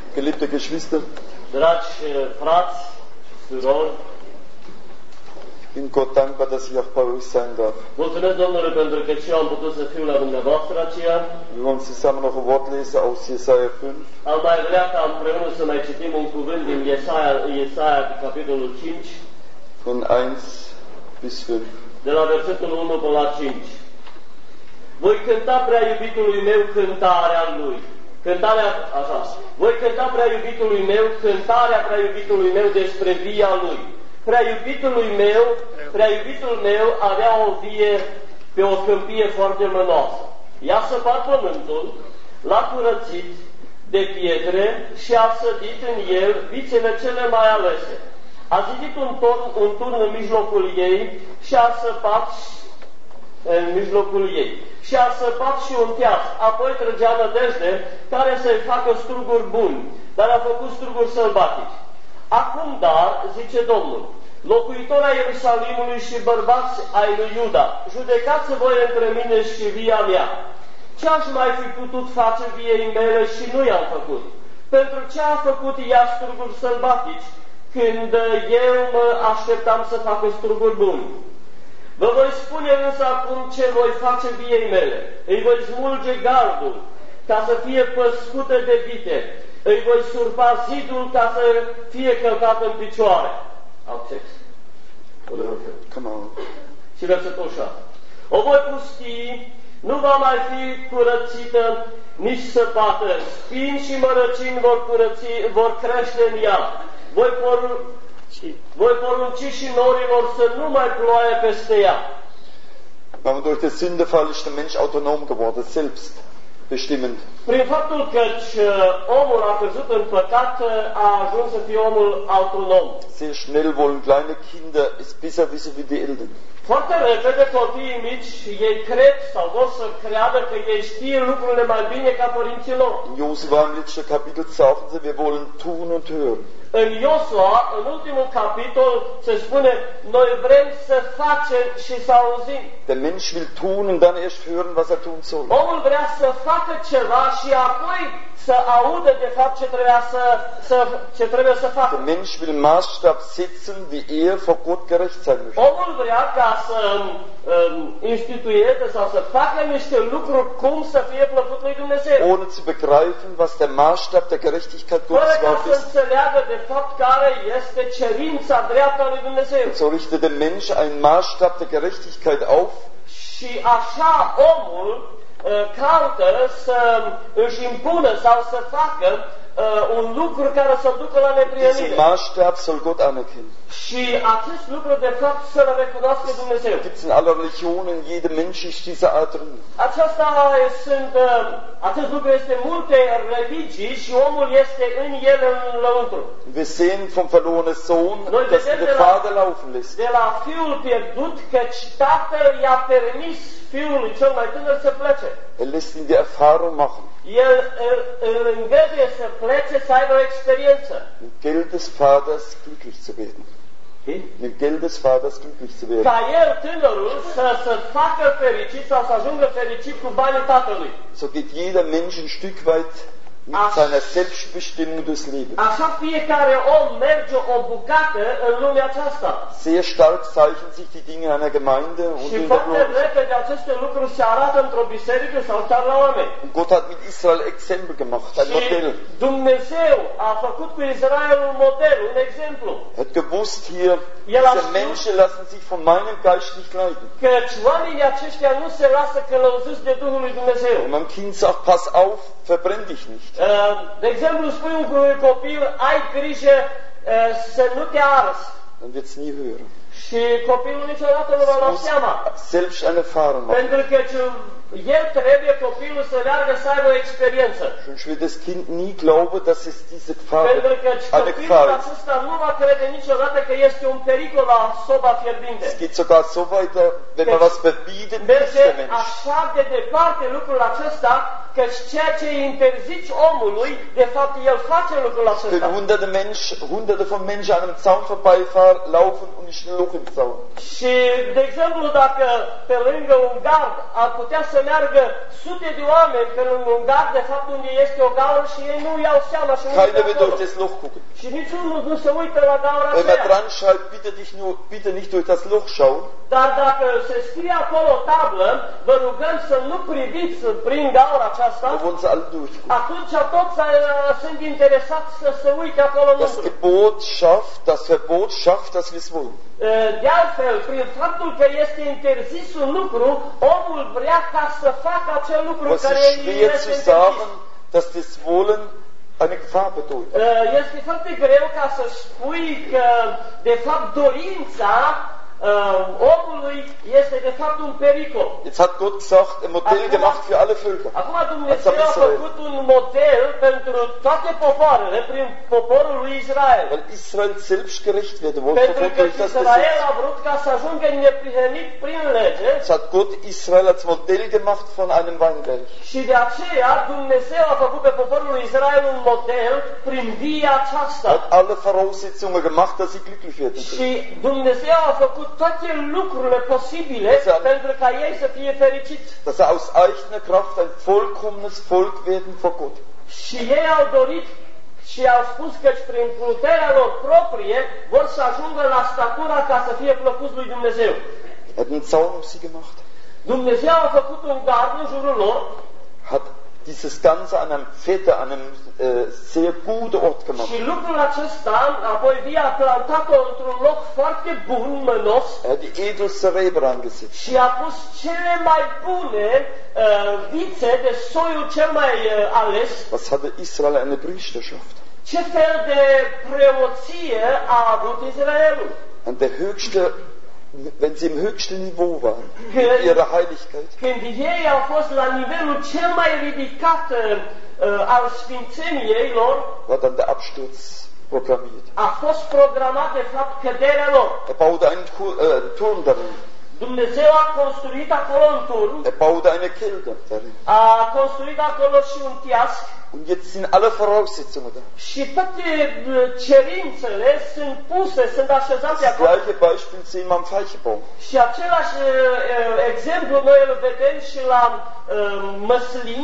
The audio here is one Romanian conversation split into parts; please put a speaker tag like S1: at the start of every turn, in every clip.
S1: Geliebte Geschwister,
S2: dragi frați, surori,
S1: bin Gott dankbar, dass ich auch bei euch sein darf.
S2: mulțumesc Domnului pentru că și eu am putut să fiu la dumneavoastră aceea.
S1: Wir wollen zusammen noch ein Wort lesen aus Jesaja 5.
S2: Am mai vrea ca împreună să mai citim un cuvânt din Iesaia, capitolul 5,
S1: von 1 bis 5.
S2: de la versetul 1 până la 5. Voi cânta prea iubitului meu cântarea lui. Voi cânta prea iubitului meu cântarea prea iubitului meu despre via lui. Prea iubitul meu avea o vie pe o câmpie foarte mănoasă. I-a săpat pământul, l-a curățit de pietre și a sădit în el vițele cele mai alese. A zidit un turn în mijlocul ei și a săpat și a săpat și un teas. Apoi trăgea nădejde care să-i facă struguri buni, dar a făcut struguri sălbatici. Acum dar, zice Domnul, locuitori ai Ierusalimului și bărbați ai lui Iuda, judecați voi între mine și via mea. Ce aș mai fi putut face viei mele și nu i-am făcut? Pentru ce a făcut ea struguri sălbatici, când eu mă așteptam să facă struguri buni? Vă voi spune însă acum ce voi face viei mele. Îi voi smulge gardul ca să fie păscută de vite. Îi voi surpa zidul ca să fie călcat în picioare.
S1: Come on.
S2: Și versetul 6. O voi pustii, nu va mai fi curățită, nici săpată. Spini și mărăcini vor crește în ea. Voi porunci și norilor să nu mai ploaie peste ea.
S1: Aber durch den Sündenfall ist der Mensch autonom geworden, selbstbestimmend.
S2: Prin faptul că omul a căzut în păcat, a ajuns să fie omul autonom.
S1: Sehr schnell wollen kleine Kinder es besser wissen wie die Eltern.
S2: Foarte repede copiii mici, ei cred sau vor să creadă că ei știe lucrurile mai bine ca părinții lor.
S1: In Josua im letzten Kapitel sagen sie, wir wollen tun und hören.
S2: În Iosua, în ultimul capitol, se spune, noi vrem să facem și să auzim.
S1: Der Mensch will tun und dann erst hören, was er tun soll.
S2: Omul vrea să facă ceva și apoi să audă de fapt ce trebuie să facă.
S1: Der Mensch will Maßstab setzen, wie er vor Gott gerecht sein möchte.
S2: Omul vrea ca să instituieze sau să facă niște lucruri cum să fie plăcut lui Dumnezeu.
S1: Ohne zu begreifen, was der Maßstab der Gerechtigkeit Gottes
S2: fără ca
S1: überhaupt
S2: să
S1: ist.
S2: înțeleagă de fapt care este cerința dreaptă a lui Dumnezeu.
S1: So richtet der Mensch einen Maßstab der Gerechtigkeit auf.
S2: Și așa omul caută să își impună sau să facă un lucru care să-l ducă la neprihănire.
S1: Diesen Maßstab soll Gott anerkennen.
S2: Și acest lucru de fapt să-l recunoască Dumnezeu.
S1: Gibt's in aller Religionen, in jedem Mensch ist diese Art drin.
S2: Acest lucru este în multe religii și omul este în el înăuntru.
S1: Wir sehen vom verlorenen Sohn, dass er den Vater laufen lässt.
S2: De la fiul pierdut, căci tatăl i-a permis fiului cel mai tânăr să plece.
S1: Er lässt ihn die Erfahrung machen.
S2: El îl îngăduie să plece, să aibă o experiență.
S1: Mit Geld des Vaters glücklich zu werden. Mit Geld des Vaters glücklich zu werden.
S2: Ca el, tânărul, să facă fericit sau să ajungă fericit cu banii tatălui.
S1: So geht jeder Mensch ein Stück weit mit seiner Selbstbestimmung durchs Leben.
S2: Așa fiecare om merge o bucată în lumea aceasta.
S1: Sehr stark zeichnen sich die Dinge in einer Gemeinde und
S2: Și
S1: in der
S2: foarte
S1: Bibel.
S2: repede aceste lucruri se arată într-o biserică sau chiar la oameni.
S1: Und Gott hat mit Israel Exempel gemacht, ein Modell.
S2: Și Dumnezeu a făcut cu Israel un model, un exemplu.
S1: Er hat gewusst hier, diese Menschen lassen sich von meinem Geist nicht leiten.
S2: Căci oamenii aceștia nu se lasă călăuziți de Duhul lui Dumnezeu.
S1: Und meinem Kind sagt, pass auf, verbrenn dich nicht.
S2: De exemplu, spui unui copil, ai grijă să nu te arzi.
S1: Dann wird's nie hören.
S2: Și copilul niciodată nu va lua seama.
S1: Selbst eine Erfahrung machen.
S2: Pentru că el trebuie copilul să meargă să aibă o experiență.
S1: Sonst wird das Kind nie glauben, dass es diese Gefahr
S2: Pentru că
S1: eine
S2: copilul
S1: Gefahr ist.
S2: acesta nu va crede niciodată că este un pericol la soba fierbinte.
S1: Es geht sogar so weiter, wenn man was verbietet, ist
S2: Merge
S1: der Mensch.
S2: așa de departe lucrul acesta, că ceea ce îi interzici omului, de fapt el face lucrul acesta.
S1: Wenn hunderte von Menschen an einem Zaun vorbeifahren, laufen und nicht ein Loch im Zaun.
S2: Și, de exemplu, dacă pe lângă un gard ar putea să să meargă sute de oameni pe lângă un gard, de fapt unde este o gaură și ei nu iau seama și nu
S1: Keiner
S2: uită
S1: wird
S2: acolo.
S1: durch das Loch gucken.
S2: Și niciunul nu se uită la gaura
S1: Wenn man
S2: aceea.
S1: dran schreibt, bitte nicht durch das Loch schauen,
S2: Dar dacă se scrie acolo o tablă, vă rugăm să nu priviți prin gaura aceasta,
S1: dann wollen sie alle durchgucken.
S2: atunci toți sunt interesați să se uite acolo
S1: Das
S2: înăuntru.
S1: Gebot schafft, das Verbot schafft, dass wir es wollen.
S2: De altfel, prin faptul că este interzis un lucru, omul vrea ca să facă acel lucru
S1: Aber es
S2: care
S1: ist
S2: îi
S1: schwer
S2: este
S1: zu
S2: interzis.
S1: sagen, dass das Wollen eine Gefahr bedeutet.
S2: Este foarte greu ca să spui că, de fapt, dorința omului este, de fapt, un pericol.
S1: Jetzt hat Gott gesagt, ein Modell gemacht für alle Völker.
S2: Acum Dumnezeu a făcut un model pentru toate popoarele prin poporul lui Israel.
S1: Weil Israel selbstgerecht werden wollte,
S2: Pentru
S1: verfolgt
S2: că
S1: durch das
S2: Israel
S1: Gesetz.
S2: a vrut ca să ajungă neprihănit prin lege
S1: Jetzt hat Gott Israel als Modell gemacht von einem Weinberg.
S2: și de aceea Dumnezeu a făcut pe poporul lui Israel un model prin via aceasta.
S1: Hat alle Voraussetzungen gemacht, dass sie glücklich werden.
S2: Și Dumnezeu a făcut toate lucrurile posibile pentru ca ei să fie fericiți.
S1: Dass aus eigener Kraft ein vollkommenes Volk werden vor Gott.
S2: Și ei au dorit și au spus că prin puterea lor proprie vor să ajungă la statura ca să fie plăcuți lui Dumnezeu.
S1: Er hat einen Zaun um sie gemacht.
S2: Dumnezeu a făcut un gard în jurul lor
S1: Hat dieses Ganze an einem Vetter, an einem sehr guten Ort gemacht.
S2: și lucrul acesta apoi Via a plantat-o într-un loc foarte bun, mănos,
S1: Er hat die edelste Rebe angesetzt.
S2: și a pus cele mai bune vițe de soiul cel mai ales.
S1: Was hatte Israel? Eine Priesterschaft.
S2: Ce fel de preoție a avut Israelul?
S1: An der höchste, wenn sie im höchsten Niveau waren, in ihrer Heiligkeit,
S2: Când ei au fost la nivelul cel mai ridicat al sfințeniei lor,
S1: war dann der Absturz programmiert.
S2: a fost programat de fapt căderea lor.
S1: Er baute einen Turm darin.
S2: Dumnezeu a construit acolo un turn,
S1: Er baute eine Kälte darin.
S2: a construit acolo și un tiasc
S1: Und jetzt sind alle Voraussetzungen da.
S2: și toate cerințele sunt puse, sunt așezate
S1: Das
S2: acolo.
S1: gleiche Beispiel sehen wir am Veilchenbaum.
S2: Și același exemplu noi îl vedem și la măslin.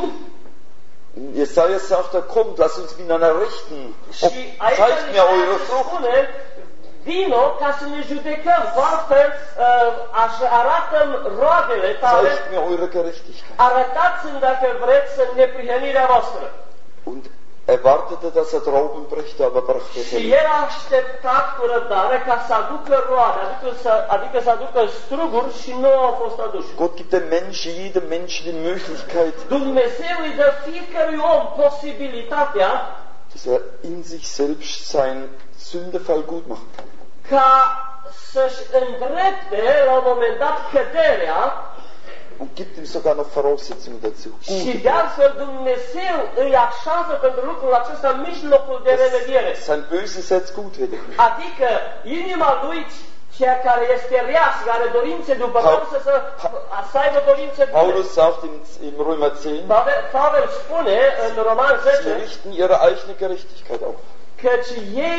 S1: Jesaja sagt, kommt, lasst uns in einer rechten,
S2: Și aici
S1: zeigt mir eure
S2: se
S1: Frucht.
S2: spune, vino ca să ne judecăm, altfel arată-mi roadele tale,
S1: Zeigt mir eure Gerechtigkeit.
S2: arătați-mi dacă vreți neprihănirea voastră.
S1: Und er wartete, dass er Trauben brächte, aber brachte es
S2: Și
S1: nicht.
S2: el a așteptat cu răbdare ca să aducă roade, adică să aducă struguri și nu au fost aduși.
S1: Gott gibt dem Menschen, jedem Menschen die Möglichkeit,
S2: Dumnezeu îi dă fiecărui om posibilitatea
S1: dass er in sich selbst seinen Sündefall gut machen kann.
S2: ca să-și îndrepte la un moment dat căderea.
S1: Und gibt ihm sogar noch Voraussetzungen dazu.
S2: Și de altfel Dumnezeu îi așează pentru lucrul acesta în mijlocul de remediere.
S1: Sein böses Herz gut werden.
S2: Adică inima lui, ceea care este rea și are dorințe după Domnul, să aibă dorințe bune.
S1: Paulus sagt im Römer 10,
S2: Pavel spune în Roman
S1: sie
S2: 10
S1: richten ihre eigene Gerechtigkeit auf.
S2: căci ei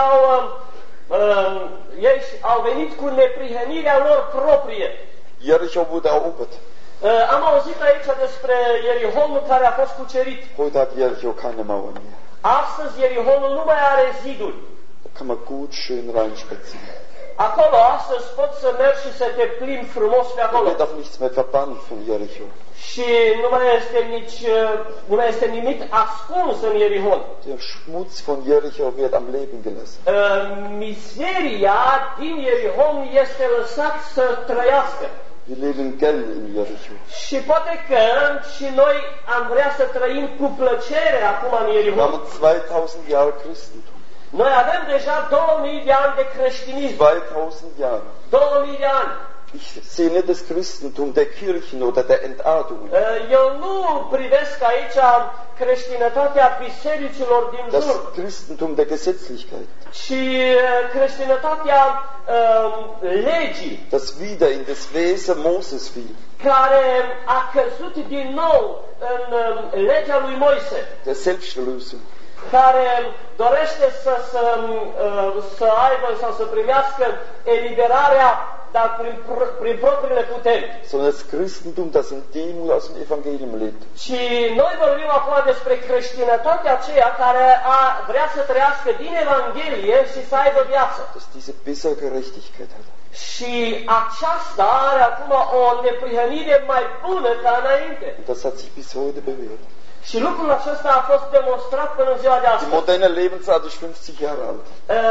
S2: au venit cu neprihănirea lor proprie.
S1: Jericho wurde erobert.
S2: Am auzit aici despre Ierihonul care a fost cucerit.
S1: Heute hat Jericho keine Mauern mehr.
S2: Astăzi Ierihonul nu mai are ziduri.
S1: Da kann man gut schön reinspazieren.
S2: Acolo astăzi poți să mergi și să te plimbi frumos pe
S1: Da
S2: acolo.
S1: wird auch nichts mehr verbannt von Jericho.
S2: Și nu mai este nimic ascuns în Ierihon.
S1: Der Schmutz von Jericho wird am Leben gelassen.
S2: Mizeria din Ierihon este lăsat să trăiască.
S1: Wir leben gern in Jericho.
S2: Și poate că și noi am vrea să trăim cu plăcere acum în
S1: Wir
S2: Ierihon.
S1: haben 2000 Jahre Christentum.
S2: Noi avem deja 2000 de ani de creștinism.
S1: 2000 Jahre.
S2: 2000 de ani.
S1: Ich sehe nicht das Christentum der Kirchen oder der Entartung.
S2: Eu nu privesc aici creștinătatea bisericilor din
S1: Das
S2: jur,
S1: Christentum der Gesetzlichkeit.
S2: ci creștinătatea legii,
S1: Das wieder in das Wesen Moses fiel.
S2: care a căzut din nou în legea lui Moise,
S1: Der Selbsterlösung.
S2: care dorește să aibă sau să primească eliberarea dar prin propriile puteri.
S1: sondern das Christentum, das in Demut aus dem Evangelium lebt.
S2: Și noi vorbim acum despre creștinătatea aceea care vrea să trăiască din Evanghelie și să aibă viață.
S1: Dass diese bessere Gerechtigkeit hat.
S2: Și aceasta are acum o neprihănire mai bună ca înainte.
S1: Und das hat sich bis heute bewährt.
S2: Și lucrul acesta a fost demonstrat până în ziua de
S1: Die
S2: astăzi.
S1: moderne Lebensart ist 50 Jahre alt.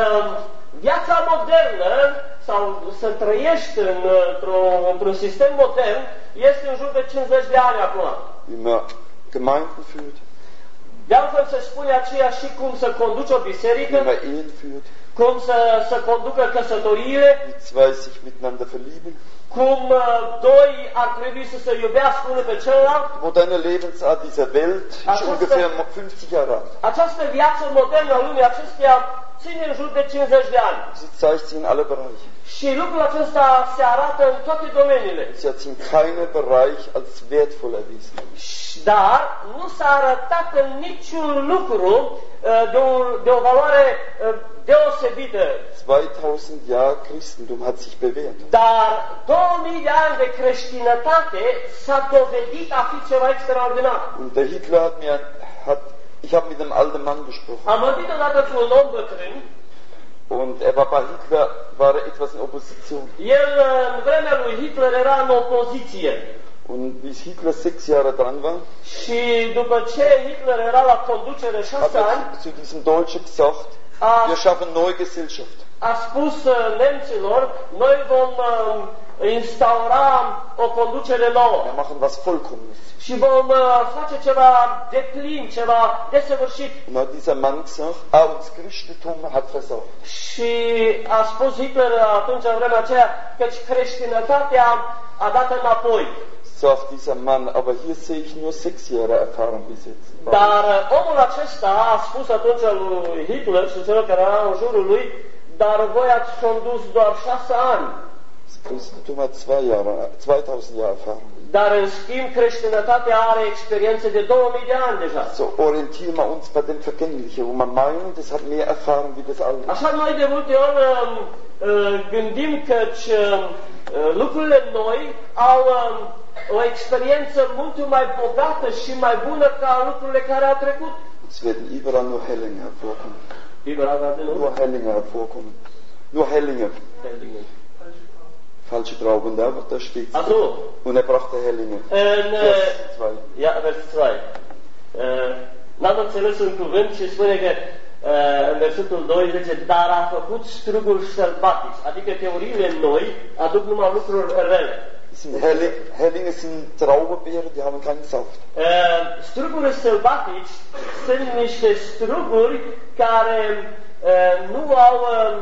S2: Viața modernă, sau să trăiești într-un sistem modern, este în jur de 50 de ani acum.
S1: Wie man Gemeinden führt,
S2: De altfel se spune aceea și cum să conduci o biserică,
S1: wie man Ehen führt,
S2: cum să conducă căsătoriile,
S1: wie zwei sich miteinander verlieben.
S2: cum doi ar trebui să se iubească unul pe celălalt.
S1: Die moderne Lebensart dieser Welt ist ungefähr 50 Jahre alt.
S2: Această viață modernă a lumii acesteia ține în jur de 50 de ani.
S1: Sie zeigt sich in alle Bereiche.
S2: Și lucrul acesta se arată în toate domeniile.
S1: Sie hat sich in keinem Bereich als wertvoll erwiesen.
S2: Dar nu s-a arătat în niciun lucru de o valoare deosebită.
S1: 2000 Jahre Christentum hat sich bewährt.
S2: Dar 2000 de ani de creștinătate s-a dovedit a fi ceva extraordinar.
S1: Und der Hitler ich habe mit einem alten Mann gesprochen.
S2: Am vorbit odată cu un om bătrân.
S1: Und bei Hitler war etwas in Opposition.
S2: El în vremea lui Hitler era în opoziție.
S1: Und wie Hitler 6 Jahre dran war,
S2: Și după ce Hitler era la conducere 6
S1: hat
S2: ani,
S1: er zu diesem Deutschen gesagt, wir schaffen neue Gesellschaft.
S2: a spus nemților, noi vom instaura o conducere nouă
S1: Wir machen was Vollkommenes.
S2: și vom face ceva de plin, ceva desăvârșit.
S1: Und hat dieser Mann gesagt, uns Christentum hat versagt.
S2: Și a spus Hitler atunci, în vremea aceea, căci creștinătatea a dat înapoi.
S1: Sagt dieser Mann, aber hier sehe ich nur 6 Jahre Erfahrung bis jetzt.
S2: Dar omul acesta a spus atunci lui Hitler și celor care erau în jurul lui, dar voi ați condus doar 6 ani.
S1: Das Christentum hat 2000 Jahre Erfahrung.
S2: Dar în schimb creștinătatea are experiențe de 2000 de ani deja.
S1: So orientieren wir uns bei dem Vergänglichen, wo man meint, das hat mehr Erfahrung wie das Alte.
S2: Așa noi de multe ori gândim că lucrurile noi au o experiență mult mai bogată și mai bună ca lucrurile care au trecut.
S1: Es werden überall nur Hellinge hervorkommen. Nur Hellinge hervorkommen. Nur Hellinge. Falsche Trauben, da steht es.
S2: Also,
S1: Und er brachte Hellinge.
S2: Vers
S1: 2.
S2: Ja, vers 2. N-am înțeles un cuvânt și spune că în versetul 2 zice, dar a făcut struguri sălbatici, adică teoriile noi aduc numai lucruri rele.
S1: Hellinge sind Traubebeere, die haben keinen Saft.
S2: Strugurile sălbatici sunt niște struguri care nu au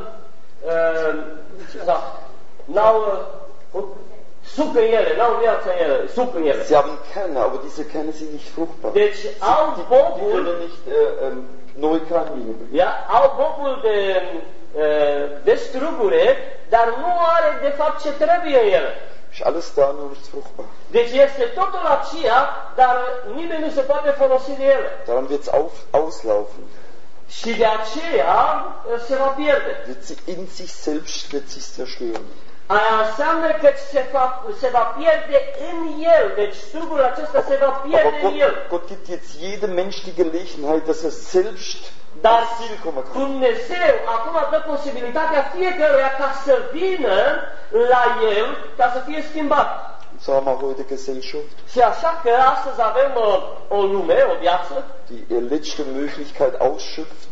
S2: n-au suc în ele, n-au viață în ele, suc în ele.
S1: Sie haben Kerne, aber diese Kerne sind nicht fruchtbar.
S2: Deci au
S1: Die
S2: bobul,
S1: können nicht neue Keimlinge bilden.
S2: au bobul de strugure, dar nu are de fapt ce trebuie în ele.
S1: Ist alles da, nur nicht fruchtbar.
S2: Deci este totul aceea, dar nimeni nu se poate folosi de ele.
S1: Daran wird es auslaufen.
S2: Și de aceea se va pierde.
S1: Wird sie in sich selbst wird sich zerstören.
S2: Aia înseamnă că se va pierde în el. Deci strugul acesta se va pierde în el.
S1: Gott gibt jetzt jedem Mensch die Gelegenheit, dass er selbst
S2: Dar
S1: ans Ziel kommen kann.
S2: Dumnezeu acum dă posibilitatea fiecăruia ca să vină la el, ca să fie schimbat.
S1: So haben wir heute Gesellschaft,
S2: Și așa că astăzi avem o lume, o viață,
S1: die ihre letzte Möglichkeit ausschöpft,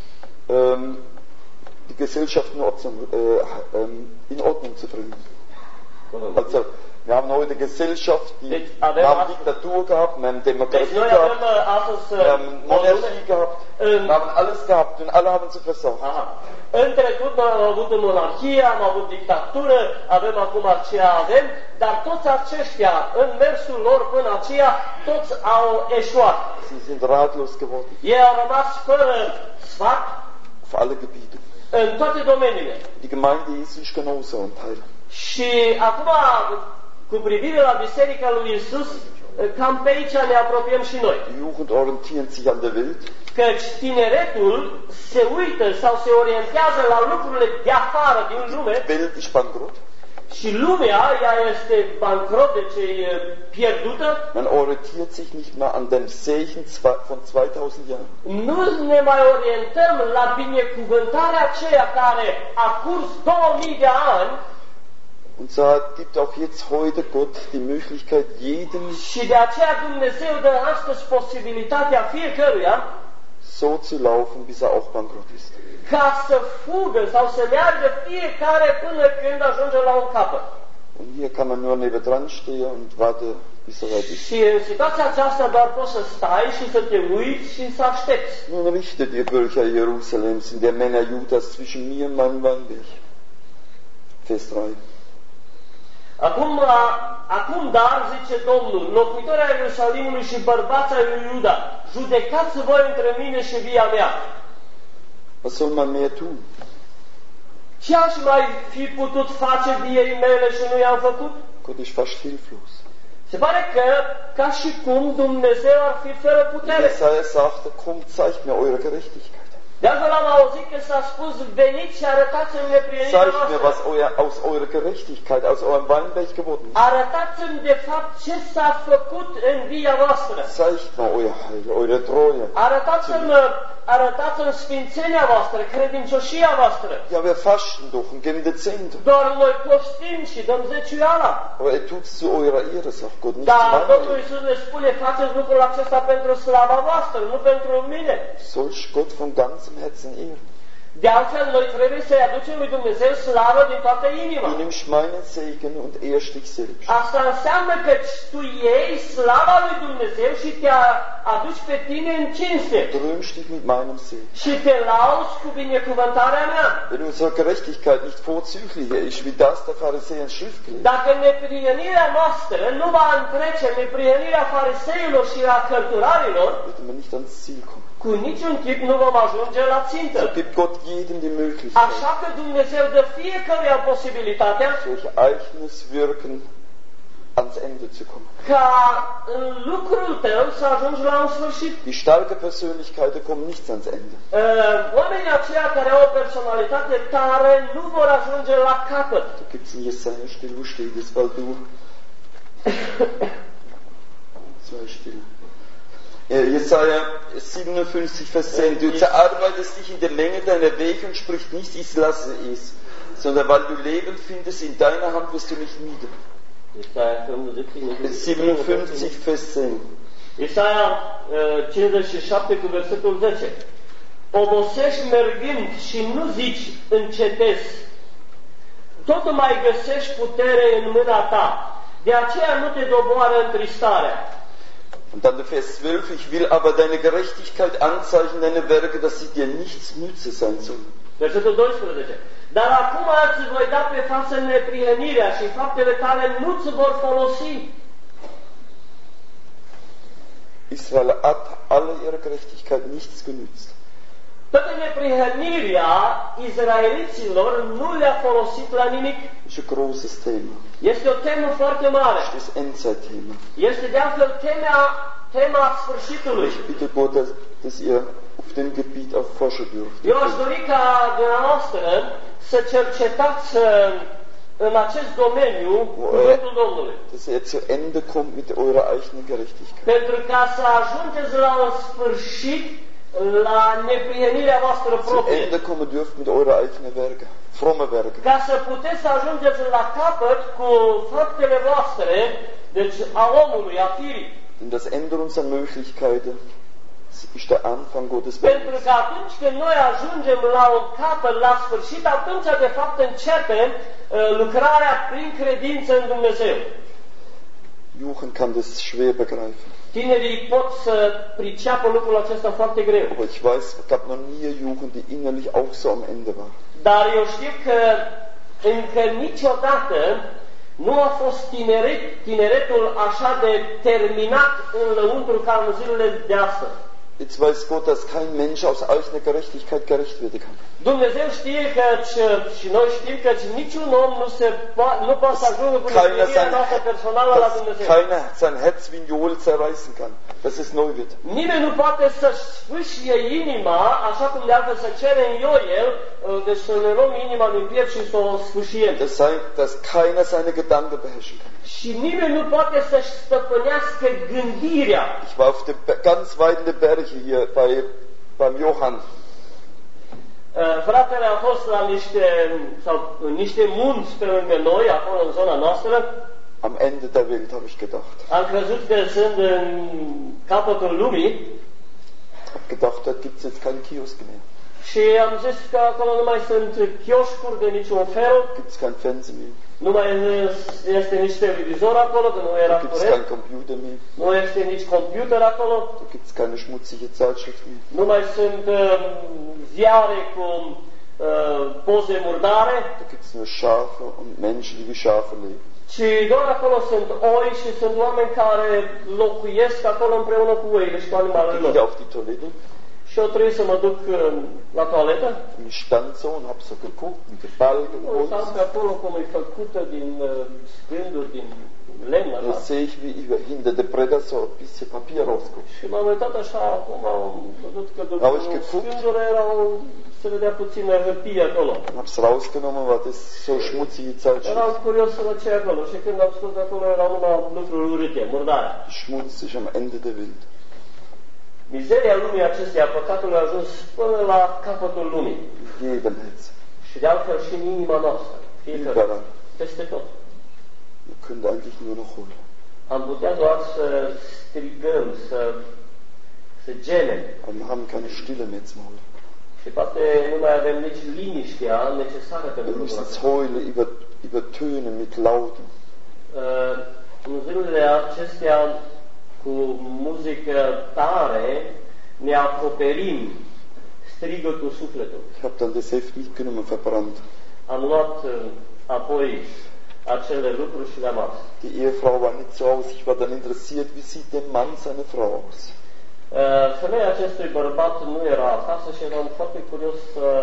S1: die Gesellschaft in Ordnung zu bringen. Also, wir haben heute Gesellschaft, wir haben Diktatur gehabt, wir haben Demokratie
S2: deci noi
S1: gehabt,
S2: avem astăzi
S1: wir haben Monarchie gehabt, wir haben alles gehabt und alle haben sie versagt.
S2: În trecut am avut monarhie, am avut dictatură, avem acum aceea avem, dar toți aceștia, în mersul lor până aceea, toți au eșuat.
S1: Sie sind ratlos geworden.
S2: Ei au rămas fără sfat
S1: auf alle Gebiete.
S2: în toate domeniile.
S1: Die Gemeinde Jesu ist genauso ein Teil.
S2: Și acum, cu privire la Biserica lui Iisus, cam pe aici ne apropiem și noi.
S1: Die Jugend orientiert sich an der Welt.
S2: Căci tineretul se uită sau se orientează la lucrurile de afară din lume.
S1: Die Welt ist bankrott.
S2: Și lumea, ea este bankrot, deci e pierdută.
S1: Man orientiert sich nicht mehr an dem Segen von 2000 Jahren.
S2: Nu ne mai orientăm la binecuvântarea aceea care a curs 2000 de ani.
S1: Und so gibt auch jetzt heute Gott die Möglichkeit jedem,
S2: și de aceea Dumnezeu dă astăzi posibilitatea fiecăruia
S1: so zu laufen, bis er auch bankrott ist.
S2: Ca să fugă sau să meargă fiecare până când ajunge la un capăt.
S1: Und hier kann man nur nebendran stehen und warten, bis er weit ist.
S2: Și în situația aceasta doar poți să stai și să te uiți și să aștepți.
S1: Nun richtet ihr Bürger Jerusalems in der Männer Judas zwischen mir und meinem Weinberg. Vers 3.
S2: Acum dar, zice Domnul, locuitorii Ierusalimului și bărbații lui Iuda, judecați voi între mine și via mea.
S1: Was soll man mehr tun?
S2: Ce aș mai fi putut face viei mele și nu i-am făcut?
S1: Gott ist fast hilflos.
S2: Se pare că, ca și cum Dumnezeu ar fi fără putere.
S1: Jesaja sagte, kommt, zeigt mir eure Gerechtigkeit.
S2: De altfel am auzit că s-a spus, veniți și arătați-mi neprienirea
S1: Zeigt
S2: noastră.
S1: mir, was aus eurer Gerechtigkeit, aus eurem Weinberg geworden ist.
S2: Arătați-mi de fapt ce s-a făcut în via voastră.
S1: Zeigt mir euer Heil, eure Treue.
S2: Arătați-mi sfințenia voastră, credincioșia voastră.
S1: Ja, wir fasten doch und geben den Zehnten.
S2: Doar noi postim și dăm zeciuiala.
S1: Aber er tut es zu eurer Ehre, sagt Gott, nicht zu
S2: Dar
S1: meiner
S2: Domnul
S1: Ehre.
S2: Iisus ne spune, faceți lucrul acesta pentru slava voastră, nu pentru mine.
S1: Sollst Gott von ganzem Herzen ehren.
S2: De altfel, noi trebuie să-i aducem lui Dumnezeu slavă din toată inima.
S1: Du nimmst meinen Segen und ehrst dich selbst.
S2: Asta înseamnă că tu iei slava lui Dumnezeu și te aduci pe tine în cinste.
S1: Du rühmst dich mit meinem Segen.
S2: Și te lauzi cu binecuvântarea mea.
S1: Wenn unsere Gerechtigkeit nicht vorzüglicher ist, wie das der Pharisäer und Schriftgelehrten,
S2: Dacă neprienirea noastră nu va întrece neprienirea fariseilor și a cărturarilor,
S1: werden wir nicht ans Ziel kommen.
S2: cu niciun chip nu vom ajunge la țintă.
S1: So gibt Gott jedem die Möglichkeit,
S2: Așa că Dumnezeu dă fiecăruia posibilitatea
S1: durch eigenes Wirken ans Ende zu kommen.
S2: ca în lucrul tău să ajungi la un sfârșit.
S1: Die starke Persönlichkeiten kommen nicht ans Ende.
S2: Oamenii aceia care au o personalitate tare nu vor ajunge la capăt.
S1: Da gibt es in Jesaja still, wo steht es, weil du zwei still. Jesaja 57, Vers 10. Du zerarbeitest dich in der Menge deiner Wege und sprichst nicht, ich lasse es, sondern weil du Leben findest, in deiner Hand wirst du nicht nieder. 57, Vers 10.
S2: Isaia 57 cu versetul 10. Obosești mergând și nu zici încetez. Tot mai găsești putere în mâna ta. De aceea nu te doboară întristarea.
S1: Und dann der Vers 12, ich will aber deine Gerechtigkeit anzeichnen, deine Werke, dass sie dir nichts nütze sein sollen.
S2: Versetul 12. Dar acum îți voi da pe față neprihănirea și faptele tale nu ți vor folosi.
S1: Israel hat alle ihre Gerechtigkeit nichts genützt.
S2: Toată neprihănirea izraeliților nu le-a folosit la nimic.
S1: Das ist ein großes Thema.
S2: Este o temă foarte mare.
S1: Das ist das Endzeitthema.
S2: Este de altfel tema sfârșitului.
S1: Ich bitte Gott, dass ihr auf dem Gebiet auch forschen dürft.
S2: Eu aș dori ca dumneavoastră să cercetați în acest domeniu cuvântul Domnului.
S1: Dass ihr zu Ende kommt mit eurer eigenen Gerechtigkeit.
S2: Pentru ca să ajungeți la un sfârșit la neprienirea voastră
S1: Zu
S2: proprie.
S1: Ende kommen dürft mit eurer eigenen Werke, fromme Werke.
S2: Ca să puteți să ajungeți la capăt cu faptele voastre, deci a omului, a firii.
S1: Denn das Ende unserer Möglichkeiten ist der Anfang Gottes
S2: Pentru
S1: Werkes.
S2: că atunci când noi ajungem la un capăt, la sfârșit, atunci de fapt începem lucrarea prin credință în Dumnezeu.
S1: Jugend kann das schwer begreifen.
S2: Tinerii pot să priceapă lucrul acesta foarte greu.
S1: Aber ich weiß, es gab noch nie eine Jugend, die innerlich auch so am Ende war.
S2: Dar eu știu că încă niciodată nu a fost tineretul așa de terminat în lăuntru ca în zilele de astăzi.
S1: Jetzt weiß Gott, dass kein Mensch aus eigener Gerechtigkeit gerecht werden kann.
S2: Dumnezeu știe că și noi știm că niciun om nu poate să ajungă cu neprihănirea noastră personală la Dumnezeu.
S1: Keiner sein Herz wie ein Johl zerreißen kann, dass es neu wird.
S2: Nimeni nu poate să-și sfâșie inima, așa cum de altfel să cerem Ioel, deci să ne luăm inima din piept și să o sfâșiem.
S1: Dass keiner seine Gedanken beherrschen kann.
S2: Și nimeni nu poate să-și stăpânească gândirea.
S1: Ich war auf dem ganz weiten Berge hier beim Johann.
S2: Fratele a fost la niște munți pe lângă noi, acolo în zona noastră.
S1: Am Ende der Welt, habe ich gedacht.
S2: Am crezut că sunt în capătul lumii.
S1: Hab gedacht, da gibt's jetzt keinen Kiosk mehr.
S2: Și am zis că acolo nu mai sunt chioșcuri de niciun fel.
S1: Gibt's kein Fernsehen mehr.
S2: Nu mai este nici televizor acolo, că nu era
S1: Da gibt's
S2: curent.
S1: kein Computer mehr.
S2: Nu este nici computer acolo.
S1: Da gibt's keine schmutzige Zeitschrift mehr.
S2: Nu mai sunt ziare cu poze murdare.
S1: Da gibt's nur Schafe und Menschen, die wie Schafe leben.
S2: Și doar acolo sunt oi și sunt oameni care locuiesc acolo împreună cu oile și cu animalele
S1: Ich gehe
S2: lor.
S1: auf die Toilette
S2: Și eu trebuie să mă duc la toaletă.
S1: und ich stand so und hab so geguckt, mit Gebalgen und
S2: Uitam
S1: Holz.
S2: pe acolo cum e făcută din scânduri, din lemn,
S1: Da
S2: așa.
S1: sehe ich, wie hinter der Bretter so ein bisschen Papier rauskommt.
S2: Și m-am uitat așa, acum am văzut că după
S1: Auzi că fugt?
S2: scândură se vedea puțină hârtie acolo.
S1: Hab's rausgenommen, war das so schmutzige Zeitschrift.
S2: Eram curios să văd ce e acolo și când am spus acolo erau numai lucruri urâte, murdare.
S1: Schmutzig am Ende der Welt.
S2: Mizeria lumii acesteia, păcatul a ajuns până la capătul lumii.
S1: Jedem Herz.
S2: Și de altfel și în inima noastră, fiecare,
S1: Überall.
S2: peste tot.
S1: Wir können eigentlich nur noch holen.
S2: Am putea doar să strigăm, să gemem.
S1: Aber wir haben keine Stille mehr zum Holen.
S2: Și poate nu mai avem nici liniștea necesară pentru
S1: Wir
S2: lucrul
S1: müssen das
S2: acesta.
S1: Heulen übertönen mit Lauten.
S2: În zilele acestea, cu muzică tare, ne acoperim strigătul sufletului.
S1: Ich habe dann das Heft mitgenommen und verbrannt.
S2: Am luat apoi acele lucruri și le-am ars.
S1: Die Ehefrau war nicht zu Hause. Ich war dann interessiert, wie sieht der Mann seine Frau aus.
S2: Femeia acestui bărbat nu era acasă și eram foarte curios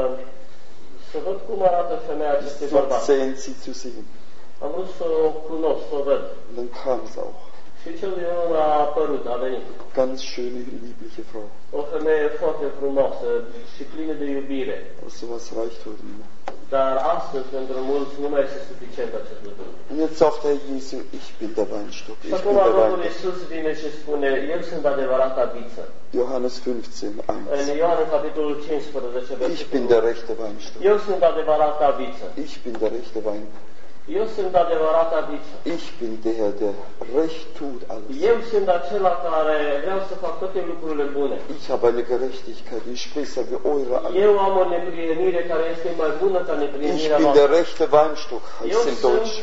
S2: să văd cum arată femeia acestui
S1: So
S2: bărbat.
S1: sehen sie zu sehen.
S2: Am vrut să o cunosc, să o văd.
S1: Und dann kam es auch.
S2: Și cel din urmă a apărut, a venit.
S1: Ganz schöne, liebliche Frau.
S2: O femeie foarte frumoasă și plină de iubire.
S1: Aber sowas reicht heute nicht mehr.
S2: Dar astăzi, pentru mulți, nu mai este suficient acest lucru.
S1: Und jetzt sagt Herr Jesu, ich bin der Weinstock.
S2: Și
S1: Ich bin
S2: acum
S1: der
S2: Domnul
S1: Weinstock.
S2: Iisus vine și spune, Eu sunt adevărata viță.
S1: Johannes 15,
S2: În
S1: 1.
S2: Ioan, în capitolul 15,
S1: Ich bin der rechte Weinstock.
S2: Eu sunt adevărata viță.
S1: Ich bin der rechte Weinstock.
S2: Eu sunt adevărata viță.
S1: Ich bin der recht tut alles.
S2: Eu sunt acela care vreau să fac toate lucrurile bune.
S1: Ich habe eine Gerechtigkeit, die ist besser wie eure alle.
S2: Eu am o neprihănire care este mai bună ca
S1: Ich
S2: neprihănirea
S1: bin
S2: voastră.
S1: der rechte Weinstock, heißt
S2: Eu
S1: es in
S2: sunt
S1: Deutsch.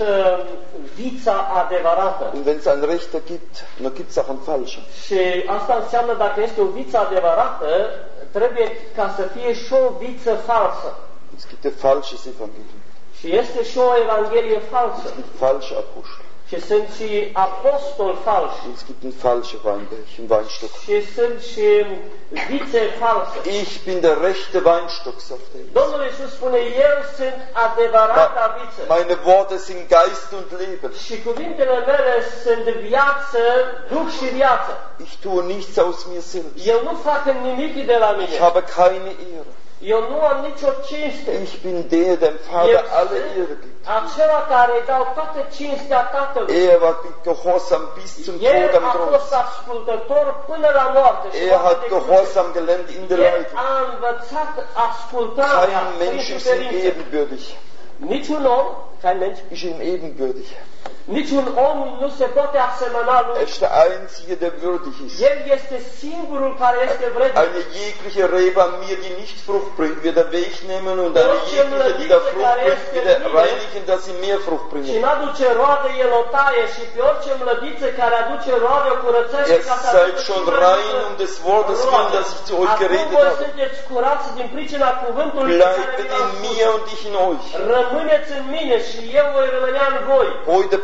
S2: vița adevărată.
S1: Und wenn es einen Rechter gibt, dann gibt es auch einen Falschen.
S2: Și asta înseamnă, dacă este o viță adevărată, trebuie ca să fie și o viță falsă.
S1: Es gibt ein falsches Evangelium.
S2: Și este și o evanghelie falsă.
S1: Es gibt falsche Apostel.
S2: Și sunt și apostoli falși.
S1: Und es gibt einen falschen Weinberg, einen Weinstock.
S2: Și sunt și vițe false.
S1: Ich bin der rechte Weinstock, sagt er.
S2: Domnul Iisus spune, Eu sunt adevărata viță.
S1: Meine Worte sind Geist und Leben.
S2: Și cuvintele mele sunt viață, duh și viață.
S1: Ich tue nichts aus mir selbst.
S2: Eu nu fac nimic de la mine.
S1: Ich habe keine Ehre.
S2: Eu nu am nicio cinste.
S1: Ich bin der, dem Vater alle Ehre gibt.
S2: Acela care îi dau toată cinstea Tatălui.
S1: Er war gehorsam bis zum
S2: El
S1: Tod am
S2: a
S1: Kreuz.
S2: fost ascultător până la moarte. Și
S1: Er
S2: moarte
S1: hat
S2: de cruce.
S1: gehorsam gelernt in der
S2: El
S1: Leitung.
S2: a învățat ascultarea
S1: Kein
S2: prin
S1: Mensch ist ihm
S2: suferință.
S1: ebenbürtig.
S2: Niciun om, kein Mensch,
S1: Ist ihm ebenbürtig.
S2: niciun om nu se poate asemăna
S1: Er
S2: lui.
S1: ist der Einzige, der würdig ist.
S2: El este singurul care este vrednic.
S1: Eine jegliche Rebe an mir, die nicht Frucht bringt, wird er wegnehmen und eine jegliche, die da Frucht bringt, wird er reinigen, dass sie mehr Frucht
S2: Și
S1: bringen.
S2: n-aduce roade, el o taie și pe orice mlădiță care aduce roade o curățește
S1: Ihr
S2: ca să
S1: seid
S2: aducă
S1: schon
S2: și mai
S1: rein
S2: multă
S1: um des Wortes willen, das ich zu euch
S2: Acum
S1: geredet
S2: voi
S1: habe.
S2: sunteți curați din pricina cuvântului pe care
S1: Bleibt
S2: vi l-am
S1: in
S2: spus.
S1: mir und ich in euch.
S2: Rămâneți în mine și eu voi rămânea în voi.
S1: Heute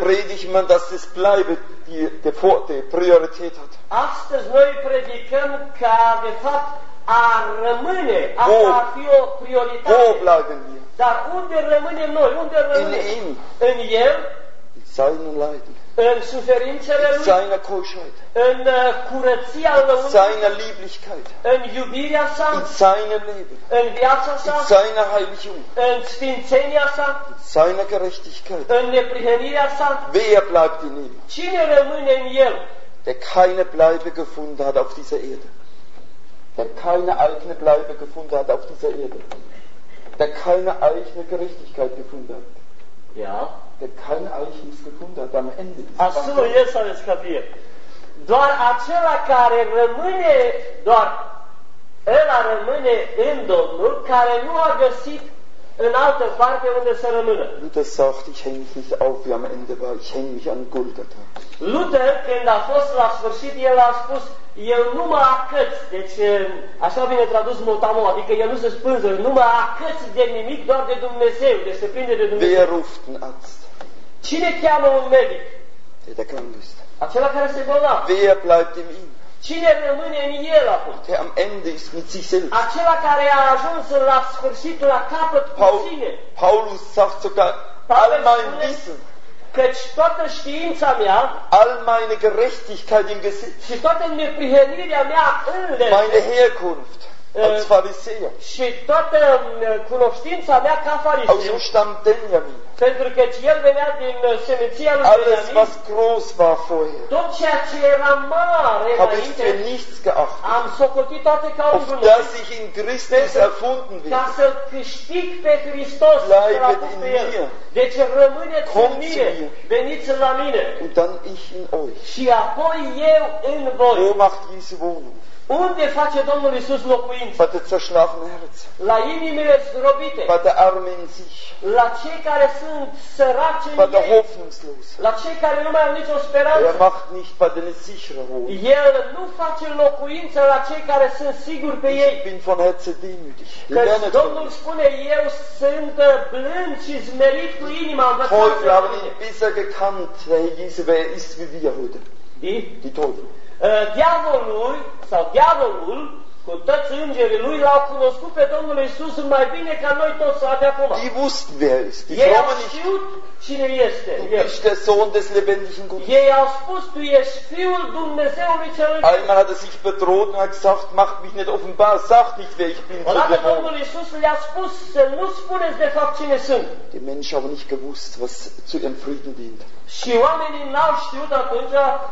S1: predigen wir, dass das Bleiben die Priorität hat.
S2: Astăzi noi predicăm ca, de fapt, a rămâne, asta ar fi o
S1: Wo
S2: prioritate.
S1: bleiben wir?
S2: Dar unde rămânem noi? Unde
S1: In
S2: rămânem?
S1: ihm,
S2: În El,
S1: in seinen Leiden,
S2: în suferințele
S1: in
S2: Lui,
S1: seiner Keuschheit,
S2: în curăția
S1: in
S2: lăuntrică,
S1: seiner Lieblichkeit,
S2: în iubirea
S1: in
S2: sa,
S1: seinem Leben,
S2: în viața
S1: in
S2: sa,
S1: seiner Heiligung,
S2: în sfințenia sa,
S1: in seiner Gerechtigkeit.
S2: în neprihănirea sa.
S1: Wer bleibt in ihm?
S2: Cine rămâne în El?
S1: Der keine Bleibe gefunden hat auf dieser Erde. Der keine eigene Bleibe gefunden hat auf dieser Erde. Der keine eigene Gerechtigkeit gefunden hat.
S2: Ja.
S1: Der keine Eichnis gefunden hat am Ende.
S2: Asumă el să ne scăpie. Doar acela care rămâne, doar ăla rămâne în Domnul, care nu a găsit în altă parte unde să rămână.
S1: Luther sagt, ich hänge mich nicht auf, wie am Ende war, ich hänge mich an Golgatha.
S2: Luther, când a fost la sfârșit, el a spus, eu nu mă acăț, deci așa bine tradus motamo, adică el nu se spânză, nu mă acăț de nimic, doar de Dumnezeu, deci se prinde de Dumnezeu.
S1: Wer ruft einen Arzt?
S2: Cine cheamă un medic?
S1: Der krank ist.
S2: Acela care se bolnav.
S1: Wer bleibt in ihm?
S2: Cine rămâne în el acum?
S1: Der am Ende ist mit sich selbst.
S2: Acela care a ajuns la sfârșit, la capăt cu sine.
S1: Paulus sagt sogar, all mein Wissen,
S2: Căci toată știința mea
S1: all meine Gerechtigkeit im Gesetz,
S2: și toată neprihănirea mea în
S1: meine
S2: lege
S1: Herkunft als Pharisäer,
S2: și toată cunoștința mea ca
S1: aus
S2: fariseu,
S1: dem Stamm Benjamin,
S2: pentru că el venea din seminția lui
S1: alles
S2: Benjamin,
S1: was groß war vorher,
S2: tot ceea ce era mare
S1: habe ich für
S2: înainte,
S1: nichts geachtet,
S2: am socotit toate ca un
S1: auf
S2: gunoi,
S1: dass ich in Christus erfunden
S2: ca
S1: werde.
S2: să-L câștig pe Hristos, să-L apuc pe El. Deci rămâneți în mine, veniți la mine
S1: Und dann ich in euch.
S2: și apoi eu în voi.
S1: Wo macht diese Wohnung?
S2: Unde face Domnul Iisus locuință?
S1: Bei der zerschlagenen Herzen,
S2: La inimile zdrobite,
S1: bei der Armen in sich,
S2: la cei care sunt săraci în
S1: bei der
S2: ei,
S1: Hoffnungslosen.
S2: la cei care nu mai au nicio speranță.
S1: Er macht nicht bei den sicheren Wohnungen.
S2: El nu face locuință la cei care sunt siguri pe ei.
S1: Ich bin von Herzen demütig.
S2: Că
S1: Lernet
S2: Domnul
S1: von mir.
S2: spune, eu sunt blând și zmerit cu inima, învățați
S1: Teufel
S2: de
S1: haben
S2: mine.
S1: ihn besser gekannt, der Herr Jesu, wer er ist wie wir heute. Die Teufel.
S2: Diavolul, cu toți îngerii lui, l-au cunoscut pe Domnul Iisus mai bine ca noi toți de acum.
S1: Die wussten, wer er ist. Die
S2: Ei au
S1: Frommen nicht.
S2: știut cine este
S1: Du
S2: El.
S1: bist der Sohn des lebendigen Gottes.
S2: Ei au spus, tu ești Fiul Dumnezeului Celui.
S1: Einmal hat er sich bedroht und hat gesagt, macht mich nicht offenbar, sagt nicht, wer ich bin. zu
S2: Odată
S1: dem Herrn.
S2: Domnul Iisus le-a spus să nu spuneți de fapt cine sunt.
S1: Die Menschen haben nicht gewusst, was zu ihrem Frieden dient.
S2: Și oamenii n-au știut atunci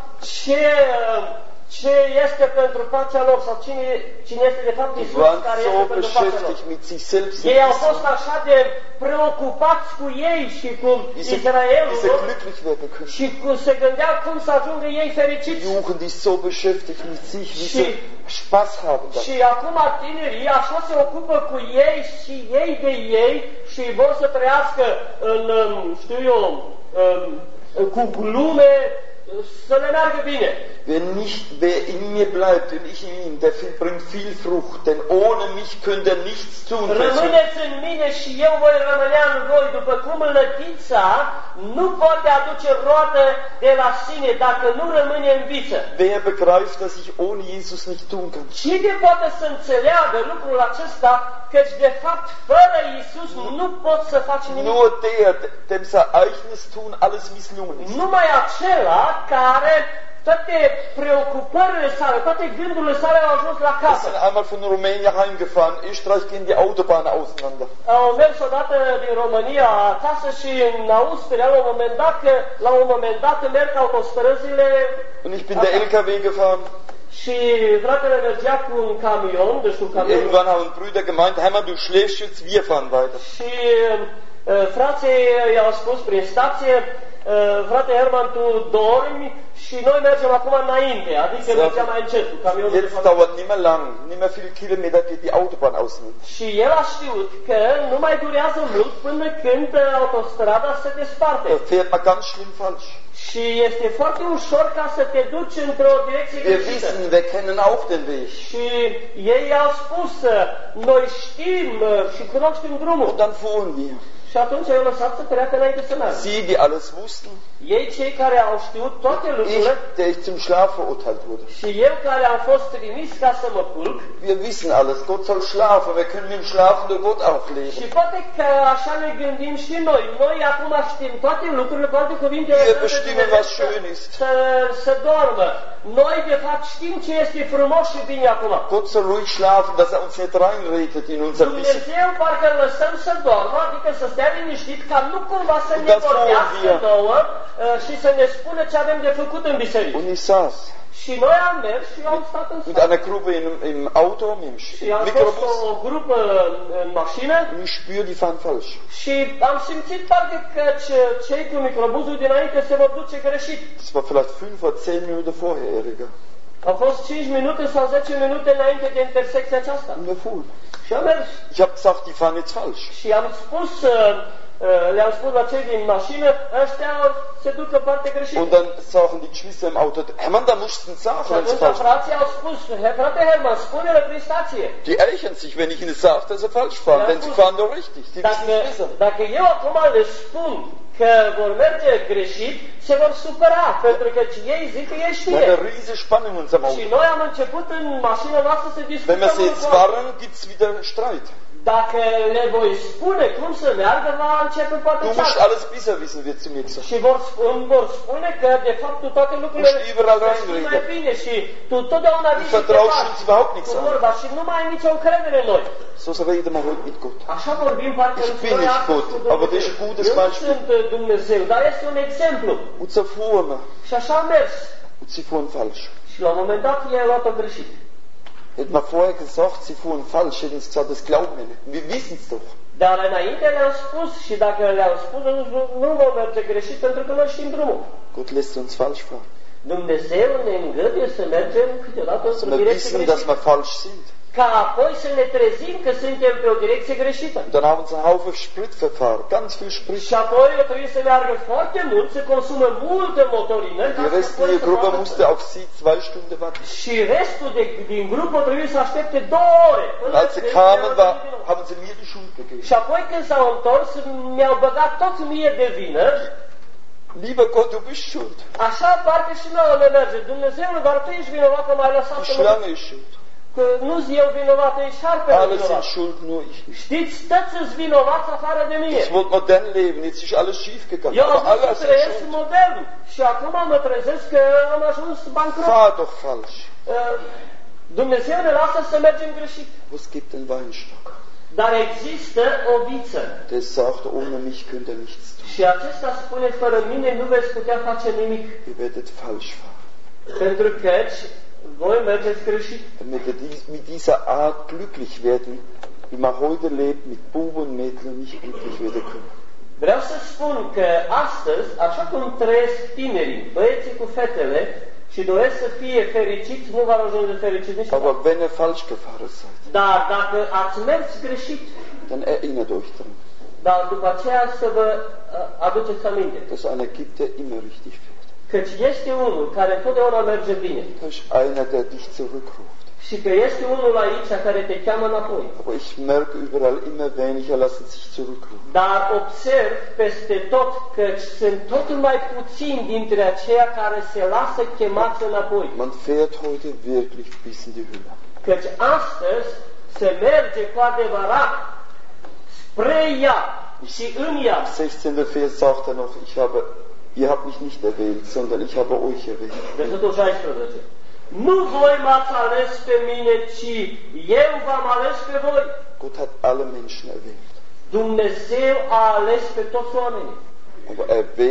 S2: ce este pentru pacea lor sau cine este de fapt
S1: Die
S2: Iisus
S1: waren
S2: care
S1: so
S2: este pentru pacea lor.
S1: beschäftigt mit sich selbst.
S2: Ei au fost așa de preocupați cu ei și cu Israelul
S1: Wie sie
S2: lor
S1: glücklich werden können.
S2: și se gândeau cum să ajungă ei
S1: Die
S2: fericiți.
S1: Jugend ist so beschäftigt mit sich, wie
S2: Și-
S1: sie Spaß haben.
S2: Și acum tinerii așa se ocupă cu ei și ei de ei și vor să trăiască în, știu eu, cu glume, să le meargă bine.
S1: Wer in mir bleibt und ich in ihm, der bringt viel Frucht, denn ohne mich könnt ihr nichts tun.
S2: Rămâneți în mine și eu voi rămânea în voi, după cum lătița nu poate aduce roadă de la sine dacă nu rămâne în viță.
S1: Wer begreift, dass ich ohne Jesus nicht tun kann?
S2: Cine poate să înțeleagă lucrul acesta, căci de fapt fără Iisus nu poți să faci nimic.
S1: Nur der, dem sein eigenes Tun alles misslungen ist.
S2: Numai acela care toate preocupările sale, toate gândurile sale au ajuns la
S1: Wir
S2: capăt.
S1: sind einmal von Rumänien heimgefahren. In Österreich gehen die Autobahnen auseinander.
S2: Au mers odată din România acasă și în Austria la un moment dat merg autostrăzile
S1: Und ich bin der LKW gefahren.
S2: și fratele mergea cu un camion, deci cu un camion.
S1: Irgendwann haben Brüder gemeint, Hermann, du schläfst jetzt, wir fahren weiter.
S2: Și frații i-au spus prin stație, frate Herman, tu dormi și noi mergem acum înainte, adică mergem mai încet cu camionul.
S1: Jetzt dauert nicht mehr lang, nicht mehr viele Kilometer geht die Autobahn auseinander.
S2: Și el a știut că nu mai durează mult până când autostrada se desparte.
S1: Da fährt man ganz schlimm falsch.
S2: Și este foarte ușor ca să te duci într-o direcție
S1: Wir
S2: greșită.
S1: wissen, wir kennen auch den Weg.
S2: Și ei au spus, noi știm și cunoaștem drumul.
S1: Und dann fuhren wir.
S2: Și atunci i-au lăsat să treacă înainte să meargă.
S1: Sie, die alles wussten,
S2: Ei, cei care au știut toate
S1: ich,
S2: lucrurile,
S1: der ich zum Schlaf verurteilt wurde.
S2: și eu care am fost trimis ca să mă culc,
S1: Wir wissen alles, Gott soll schlafen, wir können mit dem schlafenden Gott auch
S2: și
S1: leben.
S2: poate că așa ne gândim și noi. Noi acum știm toate lucrurile, toate cuvintele
S1: Wir bestimmen, was schön ist.
S2: să doarmă. Noi, de fapt, știm ce este frumos și bine acum.
S1: Gott soll ruhig schlafen, dass er uns nicht reinredet in unser Wissen.
S2: Dumnezeu parcă îl lăsăm să doarmă, adică să stea liniștit, ca nu cumva să ne vorbească nouă și să ne spună ce avem de făcut în biserică.
S1: Und ich saß
S2: Și noi am mers și am stat în
S1: mit
S2: sală.
S1: einer Gruppe im Auto, mit dem
S2: Și am fost
S1: Mikrobus.
S2: o grupă în mașină
S1: Und ich spüre, die fahren falsch.
S2: și am simțit parcă că cei cu microbuzul dinainte se vor duce greșit.
S1: Das war vielleicht 5 oder 10 Minuten vorheriger.
S2: Au fost 5 minute sau 10 minute înainte de intersecția aceasta.
S1: Und wir fuhren.
S2: Și am mers.
S1: Ich habe gesagt, die fahren jetzt falsch.
S2: Și am spus, le-am spus la cei din mașină, ăștia se duc în parte greșită.
S1: Und dann sagen die Geschwister im Auto, Hermann, da musst du es sagen,
S2: Și
S1: wenn es
S2: atunci
S1: falsch ist.
S2: frații au spus, frate Herman, spune-le prin stație.
S1: Die ärgern sich, wenn ich ihnen sage, dass sie falsch fahren,
S2: Ja,
S1: denn sie
S2: gut.
S1: fahren doch richtig. Sie wissen es besser.
S2: Dacă eu acum le spun că vor merge greșit, se vor supăra, pentru că ei zic că ei
S1: Wir
S2: știe.
S1: haben eine riesige Spannung in unserem
S2: Și
S1: Auto.
S2: noi am început în mașina noastră să
S1: Wenn
S2: discutăm
S1: wir sie jetzt
S2: lucrul ăsta.
S1: warnen, gibt es wieder Streit.
S2: Dacă le voi spune cum să meargă, va începe poate
S1: Du musst
S2: cealaltă.
S1: alles besser wissen, wird zu mir gesagt.
S2: Și vor spune că de fapt tu toate lucrurile
S1: Musst überall
S2: le știi
S1: reinreden.
S2: mai bine și tu totdeauna vii și te
S1: vertraust
S2: faci
S1: uns überhaupt nichts
S2: cu
S1: an.
S2: vorba și nu mai ai nicio încredere în noi.
S1: So reden wir heute mit Gott.
S2: Așa vorbim parcă
S1: Ich
S2: în
S1: bin nicht
S2: astăzi
S1: Gott,
S2: cu
S1: aber das ist
S2: Dumnezeu.
S1: ein gutes
S2: Eu nu
S1: Beispiel.
S2: sunt Dumnezeu, dar este un exemplu.
S1: Und so fuhren wir.
S2: Și așa am mers.
S1: Und sie fuhren falsch.
S2: Și la un moment dat ei au luat-o greșit.
S1: Hätten wir vorher gesagt, sie fuhren falsch, hätten sie gesagt, das glauben wir nicht. Wir wissen es doch.
S2: Dar înainte le-am spus și dacă le-am spus, nu vom merge greșit pentru că noi știm drumul.
S1: Gott lässt uns falsch fahren.
S2: Dumnezeu ne îngăduie să mergem câteodată
S1: Dass
S2: într-o
S1: wir
S2: direcție
S1: wissen, dass
S2: greșită.
S1: wir falsch sind.
S2: Ca apoi să ne trezim că suntem pe o direcție greșită.
S1: Und dann haben wir einen Haufen Sprit verfahren, ganz viel Sprit.
S2: Și apoi trebuie să meargă foarte mult, să consumă multă motorină.
S1: Die
S2: ca să
S1: restliche
S2: poată să
S1: Gruppe
S2: facă-
S1: musste auf sie 2 Stunden warten.
S2: Și restul din grupă trebuie să aștepte 2 ore.
S1: Und
S2: Până
S1: als sie
S2: când
S1: kamen,
S2: ne-au venit din nou.
S1: haben sie mir die Schuld gegeben.
S2: Și apoi când s-au întors, mi-au băgat tot mie de vină.
S1: Lieber Gott, du bist schuld.
S2: Așa parcă și nouă ne merge. Dumnezeule, dar tu ești vinovat că m-ai lăsat
S1: Die
S2: să mă...
S1: Schlange ist schuld.
S2: Că nu-s eu vinovat, e șarpele
S1: Alle sind
S2: vinovat.
S1: schuld, nur ich nicht.
S2: Știți, toți-s vinovați afară de mine.
S1: Ich wollte modern leben, jetzt ist alles schief gegangen.
S2: Eu am
S1: Aber alle
S2: vrut să
S1: sind
S2: trăiesc
S1: schuld.
S2: modern și acum mă trezesc că am ajuns bancrot.
S1: Fahr doch falsch.
S2: Dumnezeu ne lasă să mergem greșit.
S1: Es gibt einen Weinstock,
S2: Dar există o viță.
S1: der sagt, ohne mich könnt ihr nichts tun.
S2: Și acesta spune, fără mine nu veți putea face nimic.
S1: Ihr werdet falsch fahren.
S2: Pentru că voi mergeți greșit.
S1: Damit wir mit dieser Art glücklich werden, wie man heute lebt, mit Buben und Mädchen nicht glücklich werden können.
S2: Vreau să spun că astăzi, așa cum trăiesc tinerii, băieții cu fetele, și doresc să fie fericiți, nu vor ajunge fericiți niciodată.
S1: Aber wenn ihr falsch gefahren seid,
S2: Dar dacă ați mers greșit,
S1: dann erinnert euch daran,
S2: dar după aceea să vă aduceți aminte.
S1: dass es einer gibt, der immer richtig fährt.
S2: Căci este unul care întotdeauna merge bine.
S1: Da ist einer, der dich zurückruft.
S2: Și că este unul aici care te cheamă înapoi.
S1: Aber ich merke überall, immer weniger lassen sich zurückrufen.
S2: Dar observ peste tot că sunt tot mai puțini dintre aceia care se lasă chemați înapoi.
S1: Man fährt heute wirklich bis in die Hölle.
S2: Căci astăzi se merge cu adevărat spre ea și în ea.
S1: 16. Vers sagt er noch, ihr habt mich nicht erwählt, sondern ich habe euch erwählt.
S2: Versetul 16. Nu voi m-ați ales pe mine, ci eu v-am ales pe voi.
S1: Gott hat alle Menschen erwählt.
S2: Dumnezeu a ales pe toți oamenii.
S1: Aber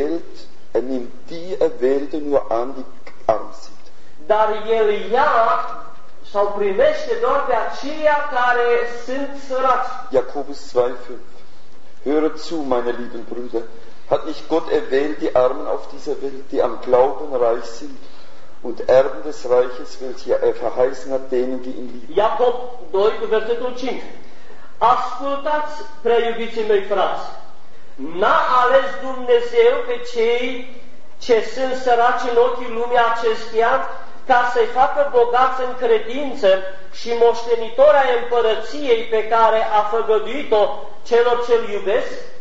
S1: er nimmt die Erwählte nur an, die arm sind.
S2: Dar El ia sau primește doar pe aceia care sunt săraci.
S1: Jakobus 2,5. Höret zu, meine lieben Brüder, hat nicht Gott erwählt die Armen auf dieser Welt, die am Glauben reich sind und Erben des Reiches, welche er verheißen hat, denen, die ihn lieben.
S2: Iacob 2 cu versetul 5. Ascultați, prea iubiții mei frați, n-a ales Dumnezeu pe cei ce sunt săraci în ochii lumii acesteia ca să-i facă bogați în credință și moștenitori ai împărăției pe care a făgăduit-o celor ce-L iubesc?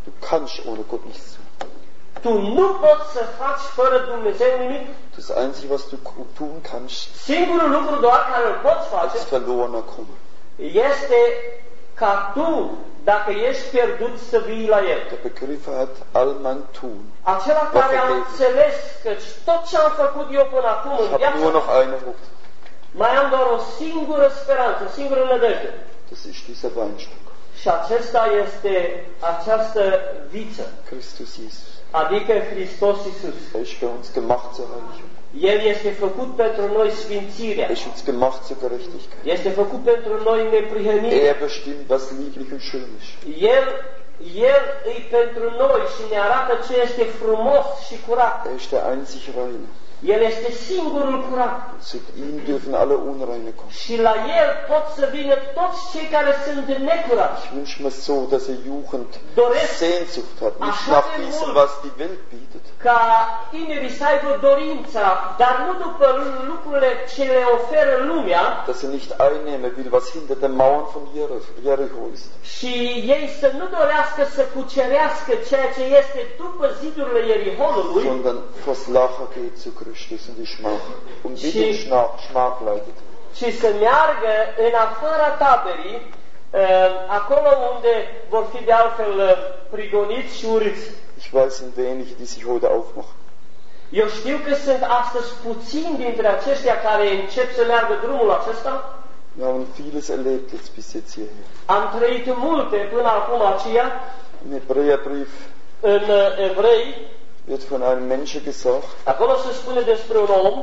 S1: Du kannst ohne Gott nichts tun.
S2: Tu nu poți să faci fără Dumnezeu nimic.
S1: Das Einzige, was du tun kannst,
S2: Singurul lucru doar care îl poți face
S1: als verlorener kommen.
S2: este ca tu, dacă ești pierdut, să vii la El.
S1: Der Begriff hat all mein Tun.
S2: Acela care a înțeles că tot ce am făcut eu până acum
S1: Ich
S2: în
S1: habe nur
S2: viața,
S1: noch eine Hoffnung.
S2: mai am doar o singură speranță, o singură nădejde.
S1: Das ist dieser Weinstock.
S2: Și acesta este această viță,
S1: Christus Jesus.
S2: adică Hristos Iisus.
S1: Er ist für uns gemacht zur Heiligung.
S2: El este făcut pentru noi sfințirea.
S1: Er ist uns gemacht zur Gerechtigkeit.
S2: Este făcut pentru noi neprihănirea.
S1: Er bestimmt, was lieblich und schön ist.
S2: El îi pentru noi și ne arată ce este frumos și curat.
S1: Er ist der einzig Reine.
S2: El este singurul curat.
S1: Zu ihm dürfen alle Unreine kommen.
S2: Și la El pot să vină toți cei care sunt necurați.
S1: Ich wünsche mir so, dass er Jugend
S2: Doresc
S1: Sehnsucht hat, nicht
S2: așa
S1: nach
S2: de
S1: diesem,
S2: mult
S1: was die Welt bietet,
S2: ca tinerii să aibă dorința, dar nu după lucrurile ce le oferă lumea,
S1: dass er nicht einnehmen will, was hinter den Mauern von Jericho ist,
S2: și ei să nu dorească să cucerească ceea ce este după zidurile Ierihonului,
S1: sondern vors Lacher geht zu Christus und die Schmach und mit dem Schmach leidet.
S2: și să meargă în afara taberii, acolo unde vor fi de altfel prigoniți și urâți.
S1: Ich weiß sind wenige, die sich heute aufmachen.
S2: Eu știu că sunt astăzi puțini dintre aceștia care încep să meargă drumul acesta.
S1: Wir haben vieles erlebt jetzt bis jetzt hierher.
S2: Am trăit multe până acum aceea.
S1: Im Hebräerbrief
S2: În Evrei,
S1: wird von einem Menschen gesagt,
S2: acolo se spune despre un om,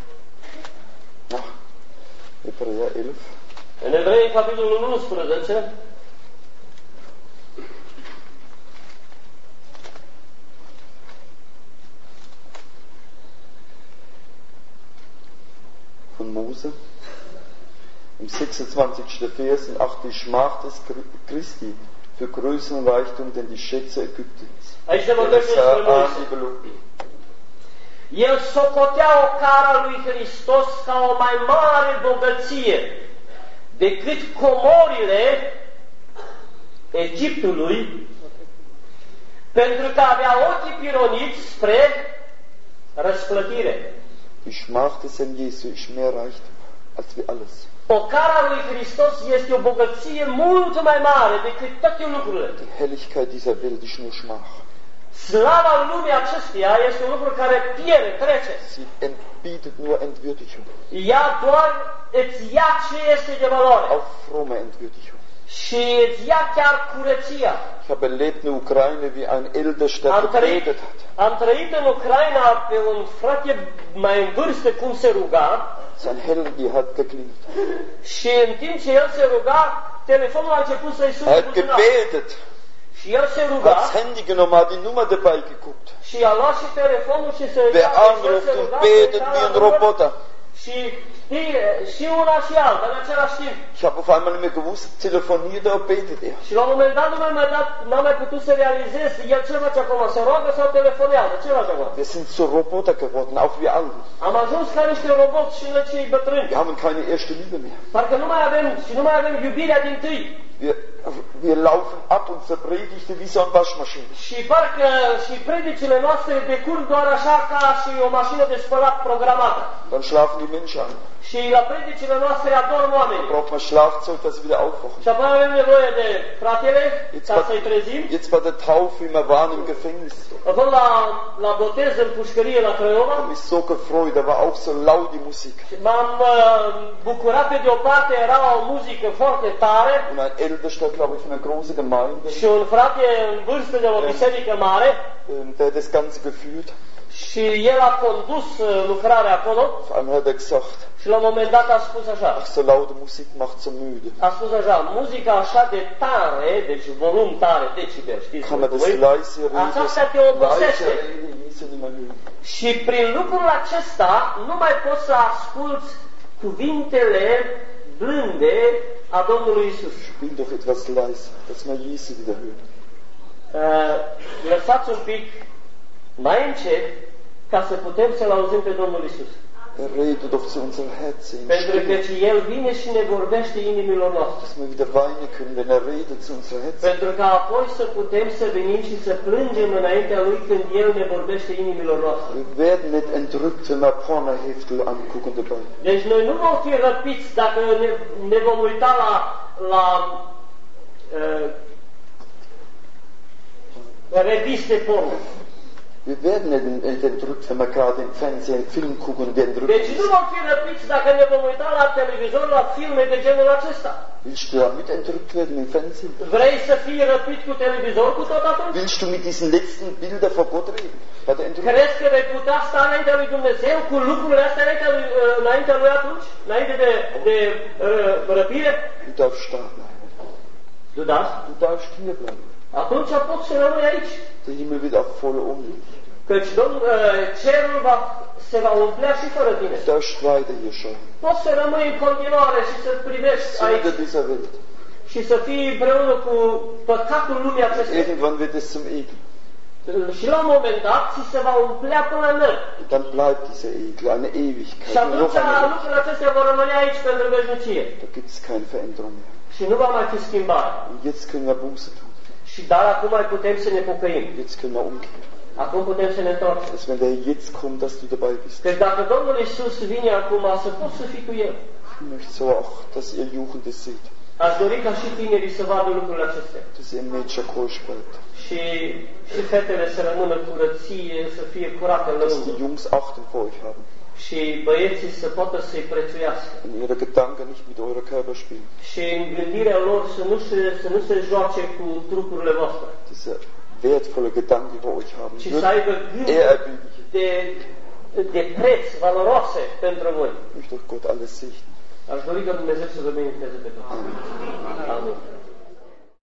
S1: Hebräer 11,
S2: în Evrei, capitolul 11,
S1: von Mose, im 26. Vers und auch die Schmach des Christi für größeren Reichtum, denn die Schätze Ägyptens.
S2: aici se vorbește despre Moise. El socotea o cara lui Hristos ca o mai mare bogăție decât comorile Egiptului, pentru că avea ochii pironiți spre răsplătire.
S1: Die Schmach des Herrn Jesu ist mehr Reichtum als wir alles.
S2: O cara lui Hristos este o bogăție mult mai mare decât toate lucrurile.
S1: Die Helligkeit dieser Welt ist nur Schmach.
S2: Slava lumii acesteia este un lucru care pierde, trece.
S1: Sie bietet nur Entwürdigung.
S2: Ea doar îți ia ce este de valoare.
S1: Auch fromme Entwürdigung.
S2: Și îți ia chiar curăția.
S1: Ich habe erlebt in der Ukraine, wie ein Ältester gebetet hat.
S2: Am trăit în Ucraina pe un frate mai în vârstă cum se ruga.
S1: Sein Handy hat geklingelt.
S2: Și în timp ce el se ruga, telefonul a început să-i sune
S1: Er hat
S2: buzunar.
S1: gebetet.
S2: Și el se ruga.
S1: Hat das Handy genommen, hat die Nummer dabei geguckt.
S2: Și a luat și telefonul și se
S1: Wer anruft und betet wie ein Roboter.
S2: Și și una și alta în același timp.
S1: Ich habe auf einmal nicht mehr gewusst, telefoniert er oder betet er.
S2: Și la un moment dat n-am mai putut să realizez el ce face acum, se roagă sau telefonează, ce face acum?
S1: Wir sind so Roboter geworden, auch wir alle.
S2: Am ajuns ca niște roboți și noi cei bătrâni.
S1: Wir haben keine erste Liebe mehr.
S2: Parcă nu mai avem iubirea din tâi.
S1: Wir laufen ab unsere Predigte wie so eine Waschmaschine.
S2: Și parcă și predicile noastre decurg doar așa ca și o mașină de spălat programată.
S1: Dann schlafen die Menschen ein.
S2: Și la predicile noastre adorm oamenii.
S1: Braucht man Schlafzeug, dass sie wieder aufwachen.
S2: Și apoi avem nevoie de fratele ca să-i trezim.
S1: Jetzt bei der Taufe, wie wir waren im Gefängnis.
S2: Apoi la botez în pușcărie la Craiova.
S1: Ich habe mich so gefreut, da war auch so laut die Musik.
S2: M-am bucurat pe de o parte, era o muzică foarte tare.
S1: Und ein Ältester, glaube ich, von einer großen Gemeinde.
S2: Și un frate în vârstă de o biserică mare.
S1: Der das Ganze geführt.
S2: Și el a condus lucrarea acolo.
S1: Auf einmal hat er gesagt.
S2: Și la un moment dat a spus așa.
S1: Ach, so laute Musik macht so müde.
S2: A spus așa, muzica așa de tare, deci volum tare, decibel, știți?
S1: Kann man das leise reden?
S2: Aceasta te obosește. Și prin lucrul acesta nu mai poți să asculți cuvintele blânde a Domnului Isus.
S1: Spiel doch etwas leiser, dass man Jesus wieder hört.
S2: Lăsați un pic mai încet ca să putem să-L auzim pe Domnul Isus.
S1: Er redet auf zu unser Herz in
S2: Pentru că El vine și ne vorbește inimilor noastre.
S1: dass wir wieder weinen können, wenn er redet zu unser Herz.
S2: Pentru că apoi să putem să venim și să plângem înaintea Lui când El ne vorbește inimilor noastre.
S1: Wir werden nicht entrückt, wenn wir Pornoheftel angucken dabei.
S2: Deci noi nu vom fi răpiți dacă ne vom uita la reviste porno.
S1: Wir werden nicht entrückt, wenn wir gerade im Fernsehen einen Film gucken und wir entrückt
S2: Deci nu vom fi răpiți dacă ne vom uita la televizor la filme de genul acesta.
S1: Willst du damit entrückt werden im Fernsehen?
S2: Vrei să fii răpit cu televizor cu tot atunci?
S1: Willst du mit diesen letzten Bildern vor Gott reden? Bei der Entrückung?
S2: Crezi că vei putea sta înaintea lui Dumnezeu cu lucrurile astea înaintea lui atunci? Înainte de răpire?
S1: Du darfst da bleiben.
S2: Du darfst?
S1: Du darfst hier bleiben.
S2: Atunci poți să rămâi aici.
S1: Der Himmel wird auch voll ohne dich.
S2: Căci cerul se va umplea și fără tine.
S1: Du darfst weiter hier schauen.
S2: Poți să rămâi în continuare și să privești aici
S1: Sünde dieser Welt.
S2: și să fii împreună cu păcatul lumii acesteia.
S1: Irgendwann wird es zum Ekel.
S2: Și la un moment dat ți se va umplea până în nări.
S1: Dann bleibt dieser Ekel eine Ewigkeit.
S2: Și
S1: Und
S2: atunci
S1: noch eine
S2: lucrurile acestea vor rămâne aici pentru veșnicie.
S1: Da gibt es keine Veränderung mehr.
S2: Și nu va mai fi schimbare.
S1: Und jetzt können wir Buße tun.
S2: Și dar acum mai putem să ne pocăim.
S1: Jetzt können wir umkehren.
S2: Acum putem să ne întoarcem.
S1: Dass wenn der jetzt kommt, dass du dabei bist.
S2: Deci dacă Domnul Iisus vine acum, să poți să fii cu El.
S1: Ich möchte so auch, dass ihr Jugendliche seht.
S2: Aș dori ca și tinerii să vadă lucrurile acestea.
S1: Dass ihr im Mädchen keusch bleibt.
S2: Și fetele să rămână curăție, să fie curate
S1: Dass
S2: lângă.
S1: die Jungs Achtung vor euch haben.
S2: Și băieții să poată să-i prețuiască.
S1: Und ihre Gedanken nicht mit eurer Körper spielen.
S2: Și în gândirea lor să nu se joace cu trupurile voastre.
S1: Diese wertvolle Gedanken über euch haben.
S2: Și să aibă gânduri de preț, valoroase pentru voi.
S1: Ich möchte euch Gott alles segnen.
S2: Aș dori ca Dumnezeu să vă binecuvânteze pe toți. Amin.